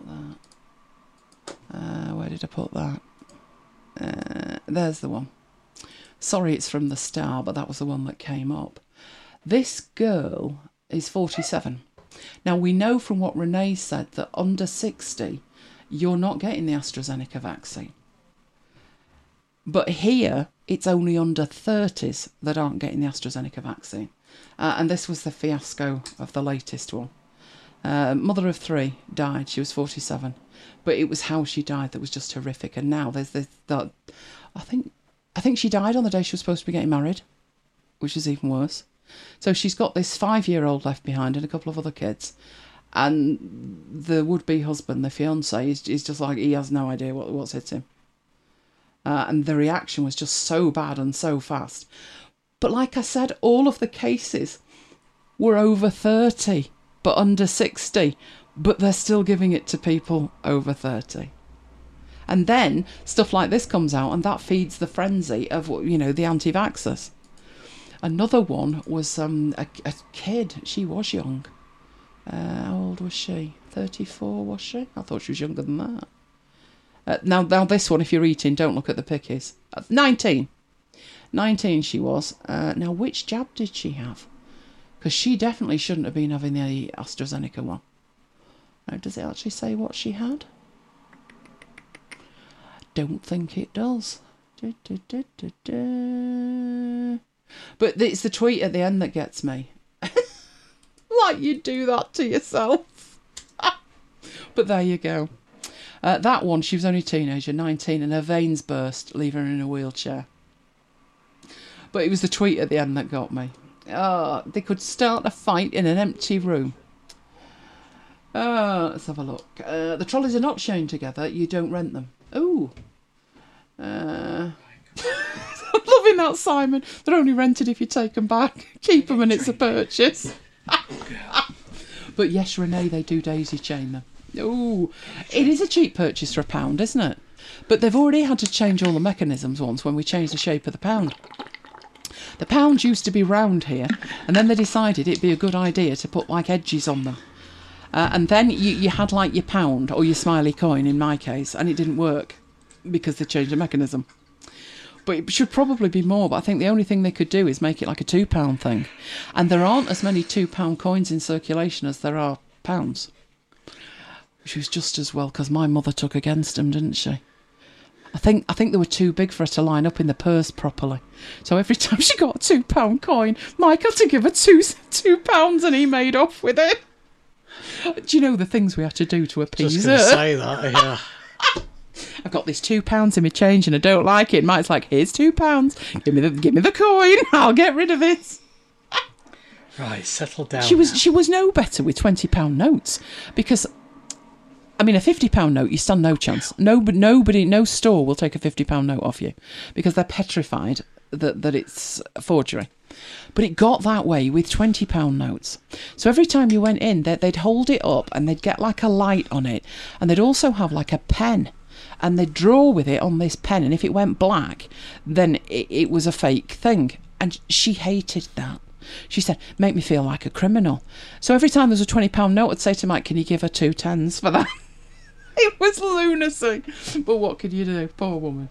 that. Where did I put that? There's the one. Sorry, it's from the Star, but that was the one that came up. This girl is 47. Now, we know from what Renee said that under 60, you're not getting the AstraZeneca vaccine. But here, it's only under 30s that aren't getting the AstraZeneca vaccine. And this was the fiasco of the latest one. Mother of 3 died. She was 47. But it was how she died that was just horrific. And now there's this... I think she died on the day she was supposed to be getting married, which is even worse. So she's got this 5-year-old left behind and a couple of other kids. And the would-be husband, the fiancé, is just like, he has no idea what's hit him. And the reaction was just so bad and so fast. But like I said, all of the cases were over 30, but under 60. But they're still giving it to people over 30. And then stuff like this comes out, and that feeds the frenzy of, the anti-vaxxers. Another one was a kid. She was young. How old was she? 34, was she? I thought she was younger than that. Now this one, if you're eating, don't look at the pickies. 19. 19 she was. Now, which jab did she have? Because she definitely shouldn't have been having the AstraZeneca one. Now, does it actually say what she had? Don't think it does. But it's the tweet at the end that gets me. Like you do that to yourself. But there you go. That one, she was only a teenager, 19, and her veins burst, leaving her in a wheelchair. But it was the tweet at the end that got me. They could start a fight in an empty room. Let's have a look. The trolleys are not shown together. You don't rent them. Ooh. I'm loving that, Simon. They're only rented if you take them back. Keep them and it's a purchase. But yes, Renee, they do daisy chain them. Ooh, it is a cheap purchase for £1, isn't it? But they've already had to change all the mechanisms once when we changed the shape of the pound. The pounds used to be round here, and then they decided it'd be a good idea to put like edges on them. And then you had like your pound or your smiley coin in my case, and it didn't work because they changed the mechanism. But it should probably be more, but I think the only thing they could do is make it like a £2 thing. And there aren't as many £2 coins in circulation as there are pounds. Which was just as well, because my mother took against them, didn't she? I think they were too big for her to line up in the purse properly. So every time she got a £2 coin, Mike had to give her £2 and he made off with it. Do you know the things we had to do to appease her? Just going to say that, yeah. I've got this £2 in my change and I don't like it. Mike's like, here's £2. Give me the coin. I'll get rid of it. Right, settle down. She was no better with £20 notes because, I mean, a £50 note, you stand no chance. Nobody, no store will take a £50 note off you because they're petrified that it's a forgery. But it got that way with £20 notes. So every time you went in, they'd hold it up and they'd get like a light on it. And they'd also have like a pen. And they'd draw with it on this pen. And if it went black, then it was a fake thing. And she hated that. She said, make me feel like a criminal. So every time there was a £20 note, I'd say to Mike, can you give her 2 10s for that? It was lunacy. But what could you do? Poor woman.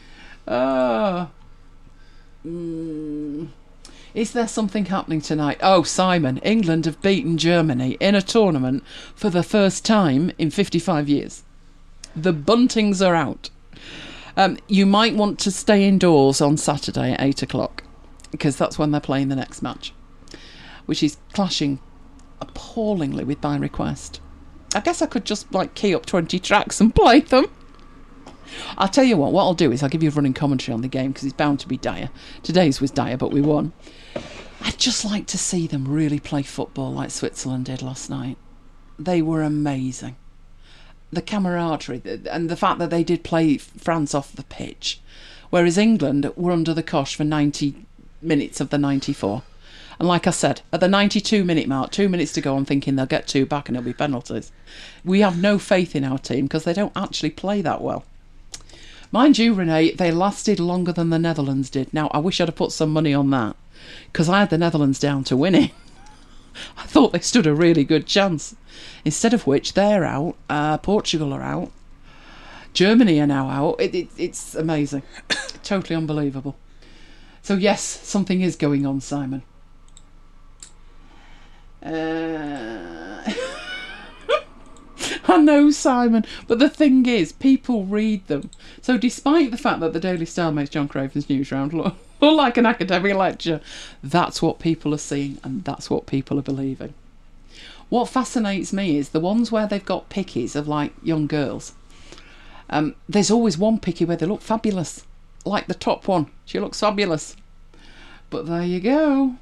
Is there something happening tonight? Oh, Simon, England have beaten Germany in a tournament for the first time in 55 years. The Buntings are out. You might want to stay indoors on Saturday at 8 o'clock because that's when they're playing the next match, which is clashing appallingly with my request. I guess I could just key up 20 tracks and play them. I'll tell you what I'll do is I'll give you a running commentary on the game because it's bound to be dire. Today's was dire, but we won. I'd just like to see them really play football like Switzerland did last night. They were amazing. The camaraderie and the fact that they did play France off the pitch, whereas England were under the cosh for 90 minutes of the 94. And like I said, at the 92-minute mark, 2 minutes to go, I'm thinking they'll get 2 back and it'll be penalties. We have no faith in our team because they don't actually play that well. Mind you, Renee, they lasted longer than the Netherlands did. Now, I wish I'd have put some money on that because I had the Netherlands down to winning. I thought they stood a really good chance. Instead of which, they're out. Portugal are out. Germany are now out. It's amazing. Totally unbelievable. So, yes, something is going on, Simon. I know, Simon, but the thing is, people read them. So despite the fact that the Daily Star makes John Craven's newsround look like an academic lecture, that's what people are seeing and that's what people are believing. What fascinates me is the ones where they've got pickies of, like, young girls. There's always one picky where they look fabulous. Like the top one. She looks fabulous. But there you go.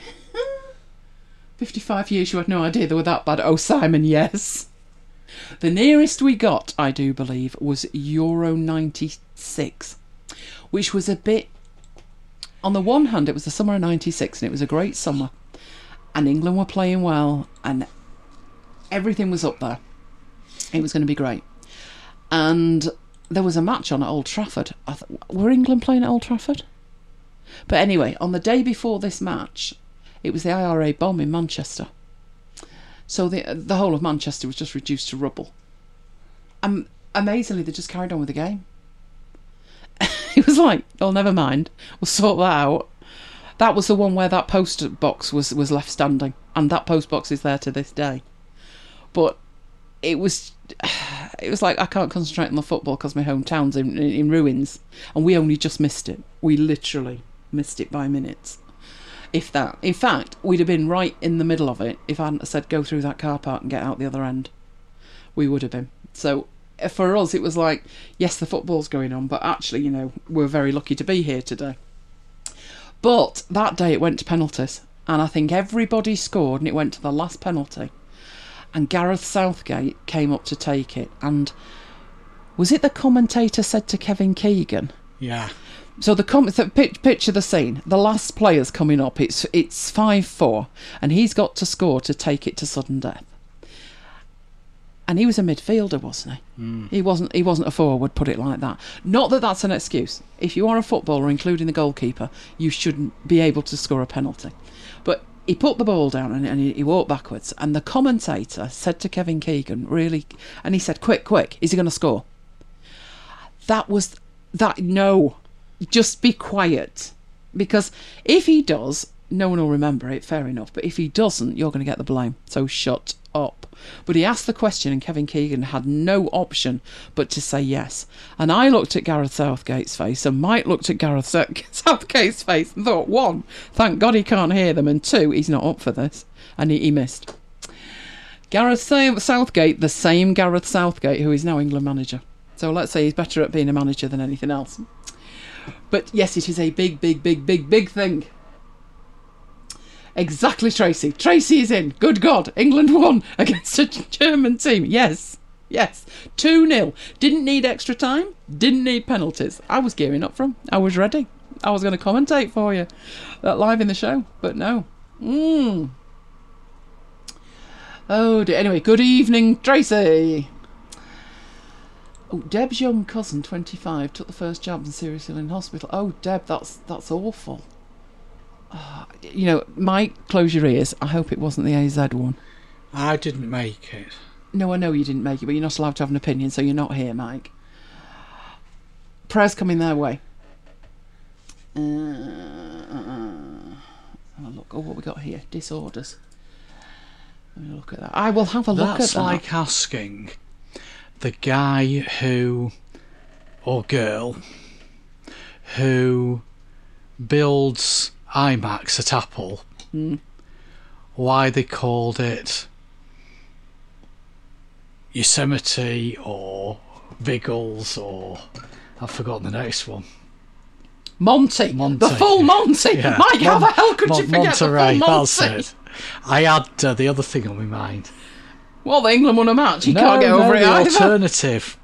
55 years you had no idea they were that bad. Oh, Simon, yes. The nearest we got, I do believe, was Euro 96, which was a bit... On the one hand, it was the summer of 96 and it was a great summer. And England were playing well and everything was up there. It was going to be great. And there was a match on at Old Trafford. Were England playing at Old Trafford? But anyway, on the day before this match, it was the IRA bomb in Manchester. So the whole of Manchester was just reduced to rubble. Amazingly, they just carried on with the game. It was like, oh, never mind, we'll sort that out. That was the one where that post box was left standing, and that post box is there to this day. But it was like I can't concentrate on the football because my hometown's in ruins, and we only just missed it. We literally missed it by minutes, if that. In fact, we'd have been right in the middle of it if I hadn't said go through that car park and get out the other end. We would have been. So for us, it was like, yes, the football's going on, but actually, you know, we're very lucky to be here today. But that day it went to penalties, and I think everybody scored, and it went to the last penalty. And Gareth Southgate came up to take it, and was it the commentator said to Kevin Keegan? Yeah. So picture the scene. The last player's coming up. It's 5-4, and he's got to score to take it to sudden death. And he was a midfielder, wasn't he? Mm. He wasn't a forward, put it like that. Not that that's an excuse. If you are a footballer, including the goalkeeper, you shouldn't be able to score a penalty. But he put the ball down and he walked backwards. And the commentator said to Kevin Keegan, really, and he said, quick, is he going to score? No, just be quiet. Because if he does, no one will remember it, fair enough. But if he doesn't, you're going to get the blame. So shut up. But he asked the question and Kevin Keegan had no option but to say yes. And I looked at Gareth Southgate's face and Mike looked at Gareth Southgate's face and thought, one, thank God he can't hear them, and two, he's not up for this. And he missed. Gareth Southgate, the same Gareth Southgate who is now England manager. So let's say he's better at being a manager than anything else. But yes, it is a big thing. Exactly, Tracy. Tracy is in. Good God. England won against a German team. Yes. 2-0. Didn't need extra time. Didn't need penalties. I was gearing up for him. I was ready. I was going to commentate for you live in the show. But no. Oh dear. Anyway, good evening, Tracy. Oh, Deb's young cousin, 25, took the first jab and seriously in hospital. Oh, Deb, that's awful. You know, Mike, close your ears. I hope it wasn't the AZ one. I didn't make it. No, I know you didn't make it, but you're not allowed to have an opinion, so you're not here, Mike. Prayers coming their way. Have a look. Oh, what we got here? Disorders. Let me look at that. I will have a look at that. That's like asking the guy who, or girl, who builds iMacs at Apple, why they called it Yosemite or Biggles or I've forgotten the next one. Monty. The full Monty. Yeah. Mike, how the hell could you forget Monterey, the full Monty? That's it. I had the other thing on my mind. Well, the England won a match. You can't get over it either. Alternative.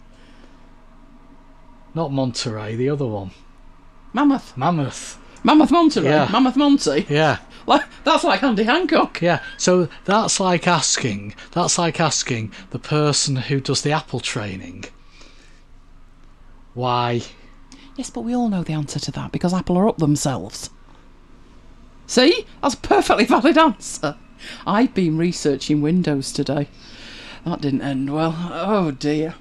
Not Monterey, the other one. Mammoth Monterey? Yeah. Mammoth Monty? Yeah. That's like Andy Hancock. Yeah, so that's like asking the person who does the Apple training why. Yes, but we all know the answer to that because Apple are up themselves. See? That's a perfectly valid answer. I've been researching Windows today. That didn't end well. Oh dear.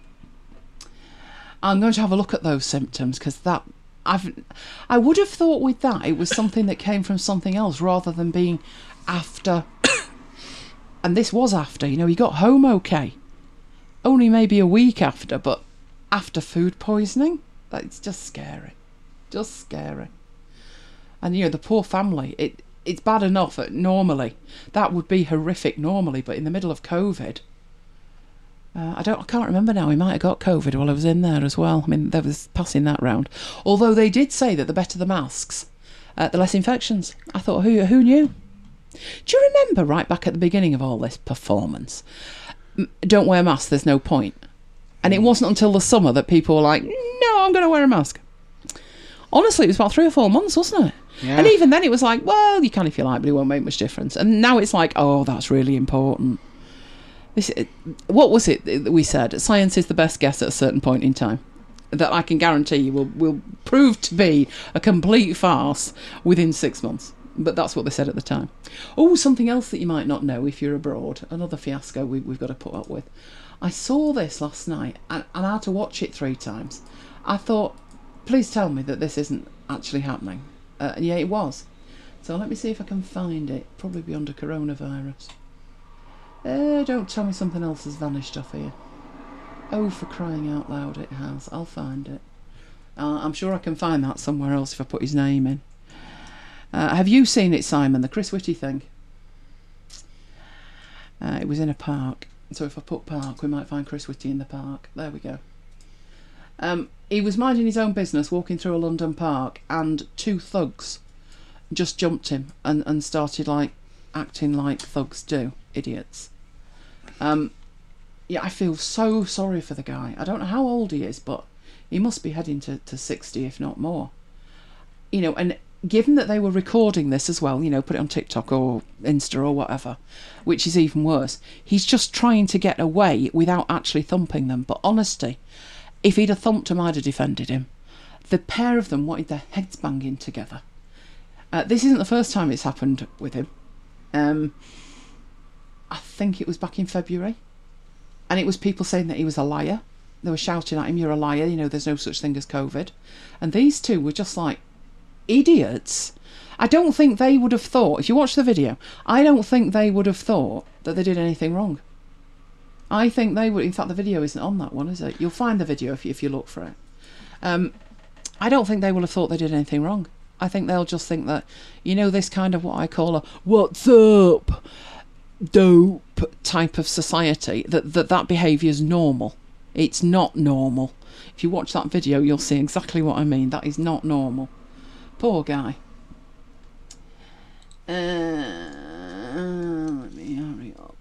I'm going to have a look at those symptoms because I would have thought with that it was something that came from something else rather than being after And this was after, he got home okay. Only maybe a week after, but after food poisoning, that's just scary. Just scary. And, the poor family, it's bad enough normally. That would be horrific normally, but in the middle of COVID, I can't remember now. He might have got COVID while I was in there as well. I mean, there was passing that round. Although they did say that the better the masks, the less infections. I thought, who knew? Do you remember right back at the beginning of all this performance? Don't wear masks, there's no point. And it wasn't until the summer that people were like, no, I'm going to wear a mask. Honestly, it was about 3 or 4 months, wasn't it? Yeah. And even then it was like, well, you can if you like, but it won't make much difference. And now it's like, oh, that's really important. What was it that we said? Science is the best guess at a certain point in time. That I can guarantee you will prove to be a complete farce within 6 months. But that's what they said at the time. Oh, something else that you might not know if you're abroad. Another fiasco we've got to put up with. I saw this last night and I had to watch it 3 times. I thought, please tell me that this isn't actually happening. And yeah, it was. So let me see if I can find it. Probably be under coronavirus. Don't tell me something else has vanished off here. Oh, for crying out loud, it has. I'll find it. I'm sure I can find that somewhere else if I put his name in. Have you seen it, Simon? The Chris Whitty thing? It was in a park. So if I put park, we might find Chris Whitty in the park. There we go. He was minding his own business, walking through a London park, and 2 thugs just jumped him and started acting like thugs do. Idiots. Yeah, I feel so sorry for the guy. I don't know how old he is, but he must be heading to 60, if not more. And given that they were recording this as well, put it on TikTok or Insta or whatever, which is even worse, he's just trying to get away without actually thumping them. But honesty, if he'd have thumped him, I'd have defended him. The pair of them wanted their heads banging together. This isn't the first time it's happened with him. I think it was back in February. And it was people saying that he was a liar. They were shouting at him, you're a liar, there's no such thing as COVID. And these 2 were just like idiots. I don't think they would have thought, if you watch the video, I don't think they would have thought that they did anything wrong. I think they would, in fact the video isn't on that one, is it? You'll find the video if you look for it. I don't think they will have thought they did anything wrong. I think they'll just think that, this kind of what I call a what's up dope type of society, that behaviour is normal. It's not normal. If you watch that video, you'll see exactly what I mean. That is not normal. Poor guy. Let me hurry up.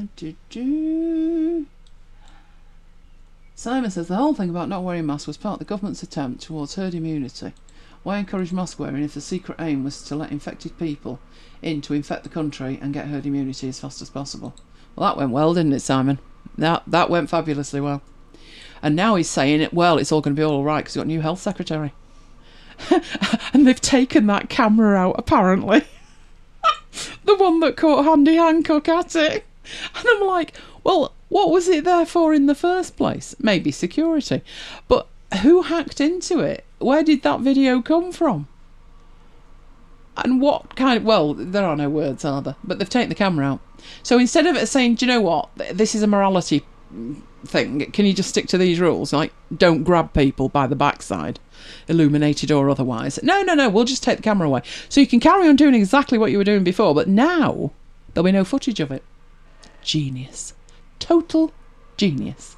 Simon says the whole thing about not wearing masks was part of the government's attempt towards herd immunity. Why encourage mask wearing if the secret aim was to let infected people in to infect the country and get herd immunity as fast as possible? Well, that went well, didn't it, Simon? That went fabulously well. And now he's saying it's all going to be all right because he's got a new health secretary. And they've taken that camera out, apparently. The one that caught Andy Hancock at it. And I'm like, well, what was it there for in the first place? Maybe security. But who hacked into it? Where did that video come from? And what kind of... Well, there are no words, are there? But they've taken the camera out. So instead of it saying, do you know what? This is a morality thing. Can you just stick to these rules? Like, don't grab people by the backside, illuminated or otherwise. No, we'll just take the camera away. So you can carry on doing exactly what you were doing before, but now there'll be no footage of it. Genius. Total genius.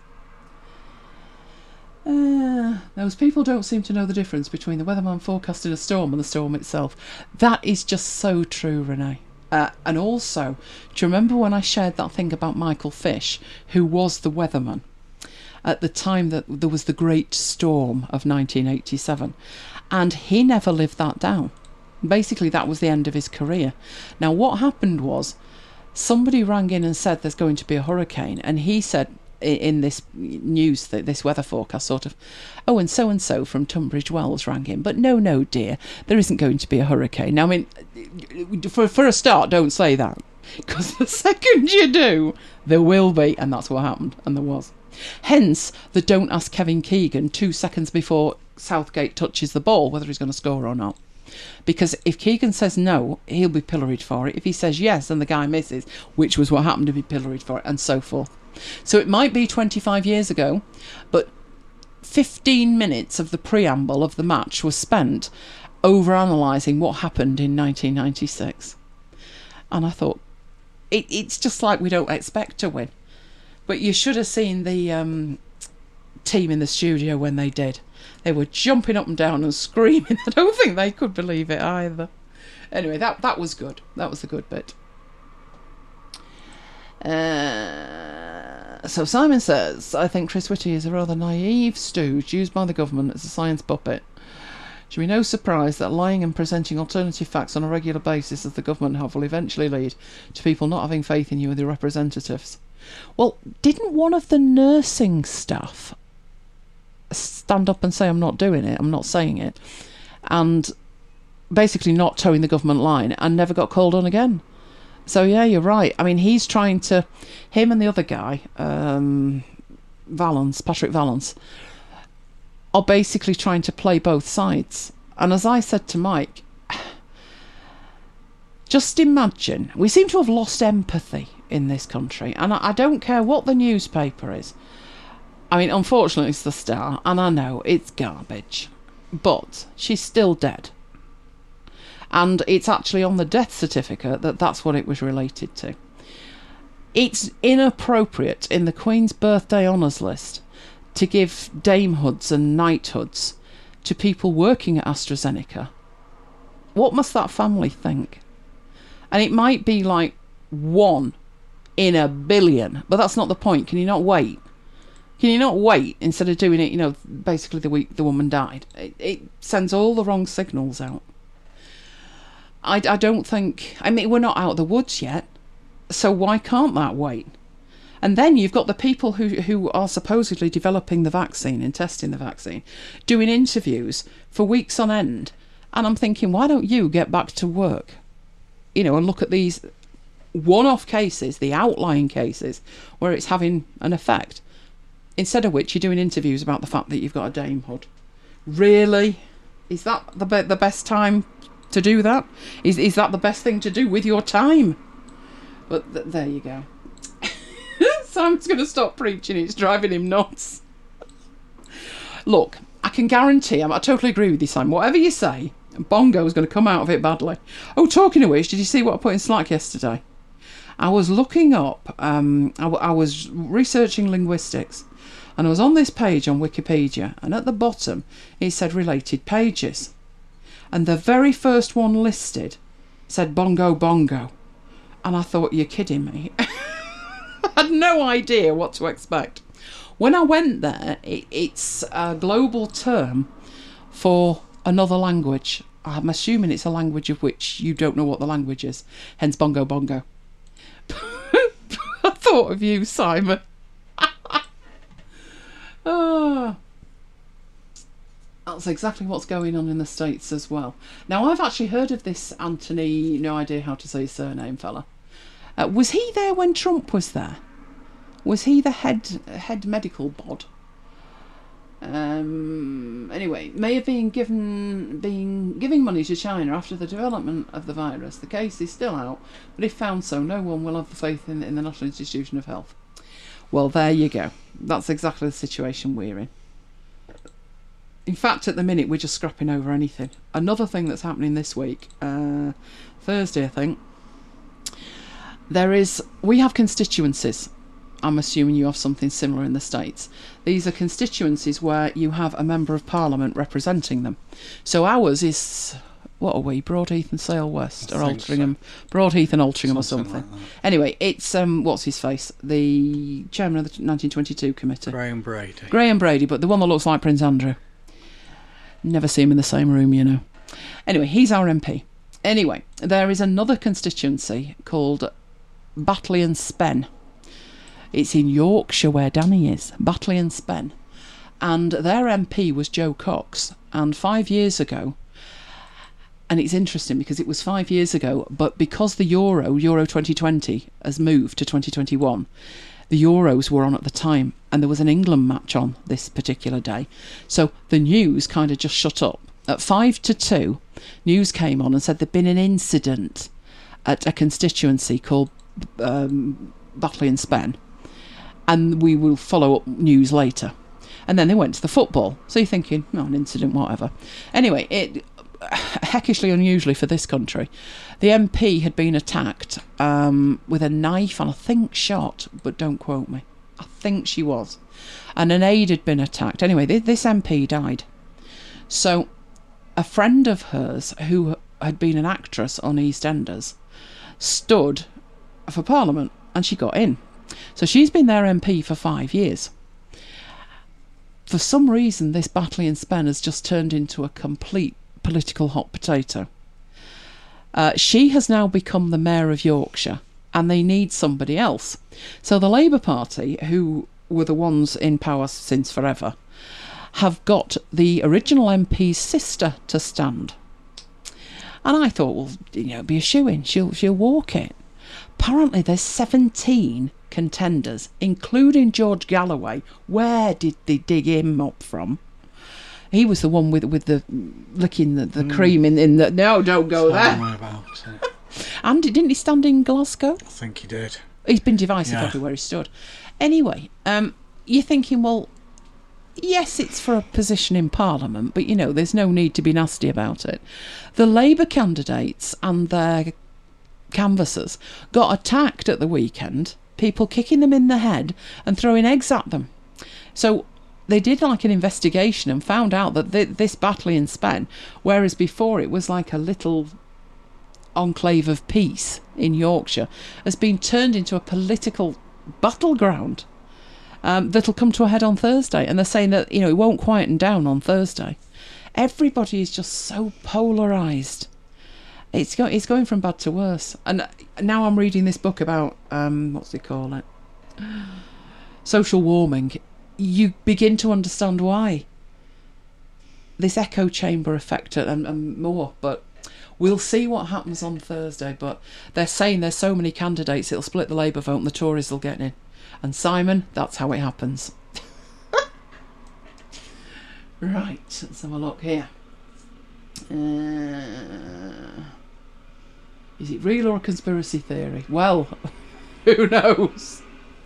Those people don't seem to know the difference between the weatherman forecasting a storm and the storm itself. That is just so true, Renee. And also, do you remember when I shared that thing about Michael Fish, who was the weatherman at the time that there was the Great Storm of 1987? And he never lived that down. Basically, that was the end of his career. Now, what happened was, somebody rang in and said there's going to be a hurricane, and he said in this news, this weather forecast sort of, oh, and so from Tunbridge Wells rang in, but no dear, there isn't going to be a hurricane. Now, I mean, for a start, don't say that, because the second you do, there will be, and that's what happened, and there was. Hence the don't ask Kevin Keegan 2 seconds before Southgate touches the ball whether he's going to score or not. Because if Keegan says no, he'll be pilloried for it. If he says yes and the guy misses, which was what happened, to be pilloried for it, and so forth. So it might be 25 years ago, but 15 minutes of the preamble of the match was spent over-analysing what happened in 1996. And I thought, it's just like we don't expect to win. But you should have seen the team in the studio when they did. They were jumping up and down and screaming. I don't think they could believe it either. Anyway, that was good. That was the good bit. So Simon says, I think Chris Whitty is a rather naive stooge used by the government as a science puppet. Should be no surprise that lying and presenting alternative facts on a regular basis as the government have will eventually lead to people not having faith in you and your representatives. Well, didn't one of the nursing staff stand up and say, I'm not doing it, I'm not saying it, and basically not towing the government line, and never got called on again? So yeah, you're right. I mean, he's trying to, him and the other guy, Patrick Vallance, are basically trying to play both sides. And as I said to Mike, just imagine, we seem to have lost empathy in this country, and I don't care what the newspaper is. I mean, unfortunately it's the Star, and I know it's garbage, but she's still dead. And it's actually on the death certificate that that's what it was related to. It's inappropriate in the Queen's birthday honours list to give damehoods and knighthoods to people working at AstraZeneca. What must that family think? And it might be like 1 in a billion, but that's not the point. Can you not wait? Can you not wait instead of doing it, basically the week the woman died? It sends all the wrong signals out. I don't think... I mean, we're not out of the woods yet, so why can't that wait? And then you've got the people who are supposedly developing the vaccine and testing the vaccine, doing interviews for weeks on end, and I'm thinking, why don't you get back to work? And look at these one-off cases, the outlying cases, where it's having an effect, instead of which you're doing interviews about the fact that you've got a damehood. Really? Is that the best time to do that? Is that the best thing to do with your time? But there you go. Sam's going to stop preaching. It's driving him nuts. Look, I can guarantee, I totally agree with you, Sam. Whatever you say, Bongo's going to come out of it badly. Oh, talking of which, did you see what I put in Slack yesterday? I was looking up, I was researching linguistics, and I was on this page on Wikipedia, and at the bottom it said related pages. And the very first one listed said bongo bongo. And I thought, you're kidding me. I had no idea what to expect. When I went there, it's a global term for another language. I'm assuming it's a language of which you don't know what the language is. Hence bongo bongo. I thought of you, Simon. Oh. That's exactly what's going on in the States as well. Now, I've actually heard of this Anthony, no idea how to say his surname, fella. Was he there when Trump was there? Was he the head medical bod? Anyway, may have been giving money to China after the development of the virus. The case is still out, but if found so, no one will have the faith in the National Institution of Health. Well, there you go. That's exactly the situation we're in. In fact, at the minute, we're just scrapping over anything. Another thing that's happening this week, Thursday, I think, we have constituencies. I'm assuming you have something similar in the States. These are constituencies where you have a member of Parliament representing them. So ours is, what are we, Broadheath and Sale West, or Altrincham? So. Broadheath and Altrincham or something. Like anyway, it's, what's his face? The chairman of the 1922 committee. Graham Brady. Graham Brady, but the one that looks like Prince Andrew. Never see him in the same room, Anyway, he's our MP. Anyway, there is another constituency called Batley and Spen. It's in Yorkshire where Danny is, Batley and Spen. And their MP was Joe Cox. And 5 years ago, and it's interesting because it was 5 years ago, but because the Euro 2020 has moved to 2021, the Euros were on at the time, and there was an England match on this particular day. So the news kind of just shut up. at 1:55, news came on and said there'd been an incident at a constituency called Batley and Spen, and we will follow up news later. And then they went to the football. So you're thinking, an incident, whatever. Anyway, it heckishly unusually for this country, the MP had been attacked with a knife and I think shot, but don't quote me. I think she was. And an aide had been attacked. Anyway, this MP died. So a friend of hers who had been an actress on EastEnders stood for Parliament and she got in. So she's been their MP for 5 years. For some reason, this Batley and Spen has just turned into a complete political hot potato. She has now become the Mayor of Yorkshire and they need somebody else. So the Labour Party, who were the ones in power since forever, have got the original MP's sister to stand. And I thought, well, it'd be a shoo-in. She'll walk it. Apparently there's 17 contenders, including George Galloway. Where did they dig him up from? He was the one with the licking the cream in the... No, don't go there. About it. And didn't he stand in Glasgow? I think he did. He's been divisive everywhere he stood. Anyway, you're thinking, well, yes, it's for a position in Parliament, but, there's no need to be nasty about it. The Labour candidates and their canvassers got attacked at the weekend, people kicking them in the head and throwing eggs at them. So they did like an investigation and found out that this Batley and Spen, whereas before it was like a little enclave of peace in Yorkshire, has been turned into a political battleground that'll come to a head on Thursday. And they're saying that, it won't quieten down on Thursday. Everybody is just so polarised. It's going from bad to worse. And now I'm reading this book about, what's they call it? Social warming. You begin to understand why. This echo chamber effect and more. But we'll see what happens on Thursday. But they're saying there's so many candidates, it'll split the Labour vote and the Tories will get in. And Simon, that's how it happens. Right, let's have a look here. Is it real or a conspiracy theory? Well, who knows?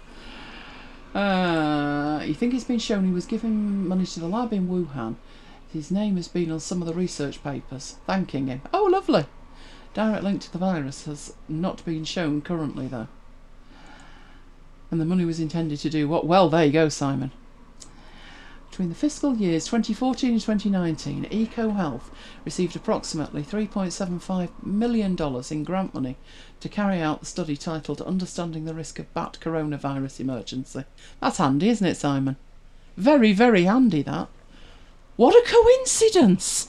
You think it's been shown he was giving money to the lab in Wuhan. His name has been on some of the research papers, thanking him. Oh, lovely. Direct link to the virus has not been shown currently, though. And the money was intended to do what? Well, there you go, Simon. Between the fiscal years 2014 and 2019, EcoHealth received approximately $3.75 million in grant money to carry out the study titled Understanding the Risk of Bat Coronavirus Emergency. That's handy, isn't it, Simon? Very, very handy, that. What a coincidence!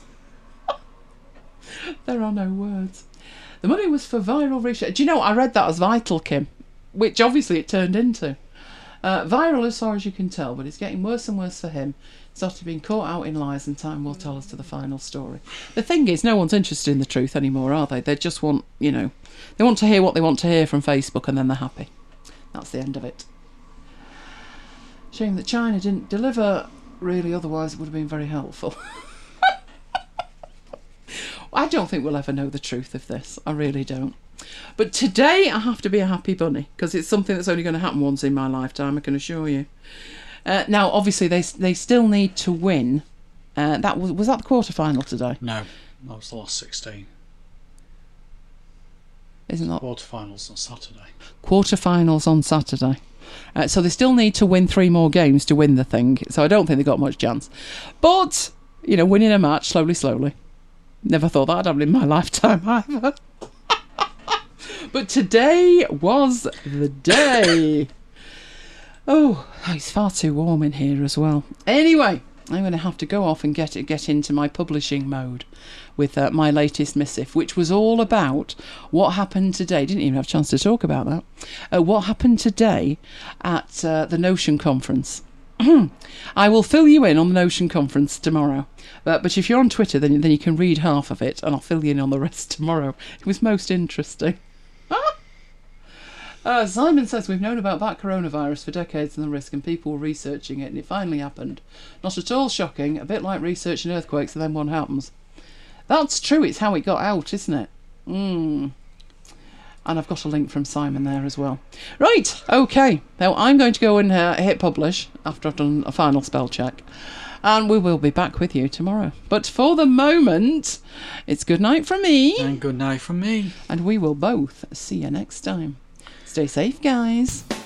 There are no words. The money was for viral research. Do you know, I read that as vital, Kim, which obviously it turned into. Viral as far as you can tell, but it's getting worse and worse for him. It's after being caught out in lies, and time will tell us to the final story. The thing is, no one's interested in the truth anymore, are they? They just want, they want to hear what they want to hear from Facebook and then they're happy. That's the end of it. Shame that China didn't deliver, really, otherwise it would have been very helpful. I don't think we'll ever know the truth of this. I really don't. But today I have to be a happy bunny because it's something that's only going to happen once in my lifetime, I can assure you. Now, obviously, they still need to win. That was that the quarterfinal today? No, that was the last 16. Isn't that quarterfinals on Saturday? Quarterfinals on Saturday. So they still need to win 3 more games to win the thing. So I don't think they've got much chance. But winning a match slowly. Never thought that'd happen in my lifetime either. But today was the day. Oh, it's far too warm in here as well. Anyway, I'm going to have to go off and get into my publishing mode with my latest missive, which was all about what happened today. Didn't even have a chance to talk about that. What happened today at the Notion conference. I will fill you in on the Notion conference tomorrow. But if you're on Twitter, then you can read half of it, and I'll fill you in on the rest tomorrow. It was most interesting. Simon says we've known about that coronavirus for decades and the risk, and people were researching it, and it finally happened. Not at all shocking, a bit like researching earthquakes and then one happens. That's true. It's how it got out, isn't it? And I've got a link from Simon there as well. Right, okay. Now I'm going to go and hit publish after I've done a final spell check. And we will be back with you tomorrow. But for the moment, it's good night from me. And good night from me. And we will both see you next time. Stay safe, guys.